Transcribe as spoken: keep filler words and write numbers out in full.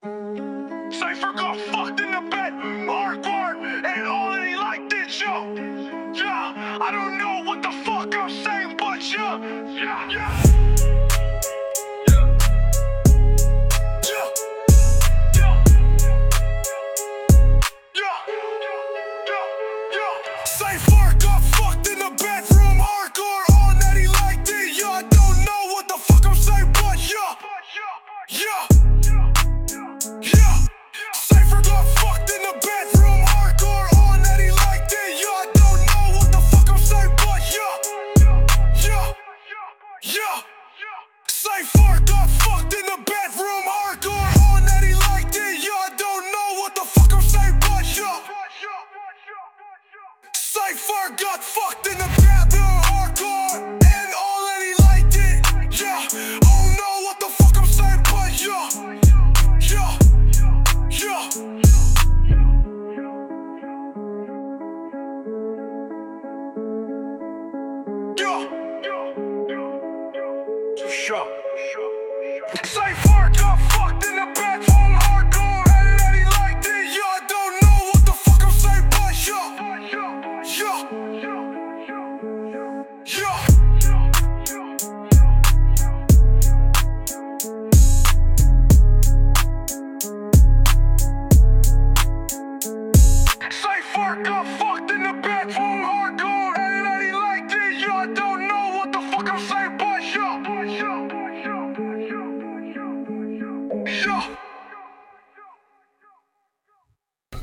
Cypher got fucked in the bed, hardcore, and all that he liked it, yo. Yeah, I don't know what the fuck I'm saying, but yeah, yeah, yeah. Cypher got fucked in the bedroom, hardcore, all that he liked it, yeah. I don't know what the fuck I'm saying, but yeah, yeah, yeah. Cypher got fucked in the bedroom, hardcore, all that he liked it, yeah. I don't know what the fuck I'm saying, but yeah, yeah, yeah. Cypher got fucked in the bedroom, hardcore, all that he liked it, yeah. I don't know what the fuck I'm saying, but yeah. Cypher got fucked in the bedroom, hardcore, and all that he liked it, yeah. I don't know what the fuck I'm saying, but yeah, yeah, yeah. Yeah, yeah. Cypher.